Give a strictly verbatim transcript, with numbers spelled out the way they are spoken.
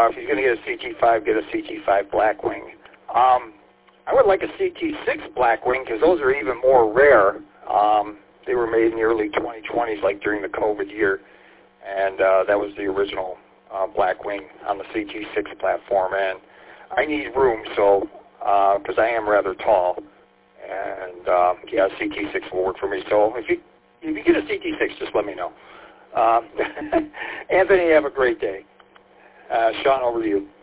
uh, if you're going to get a C T five, get a C T five Blackwing. Um, I would like a C T six Blackwing because those are even more rare. Um, they were made in the early twenty twenties, like during the COVID year, and uh, that was the original uh, Blackwing on the C T six platform. And I need room, so because uh, I am rather tall, and uh, yeah, C T six will work for me. So if you if you get a C T six, just let me know. Um, Anthony, have a great day. Uh, Sean, over to you.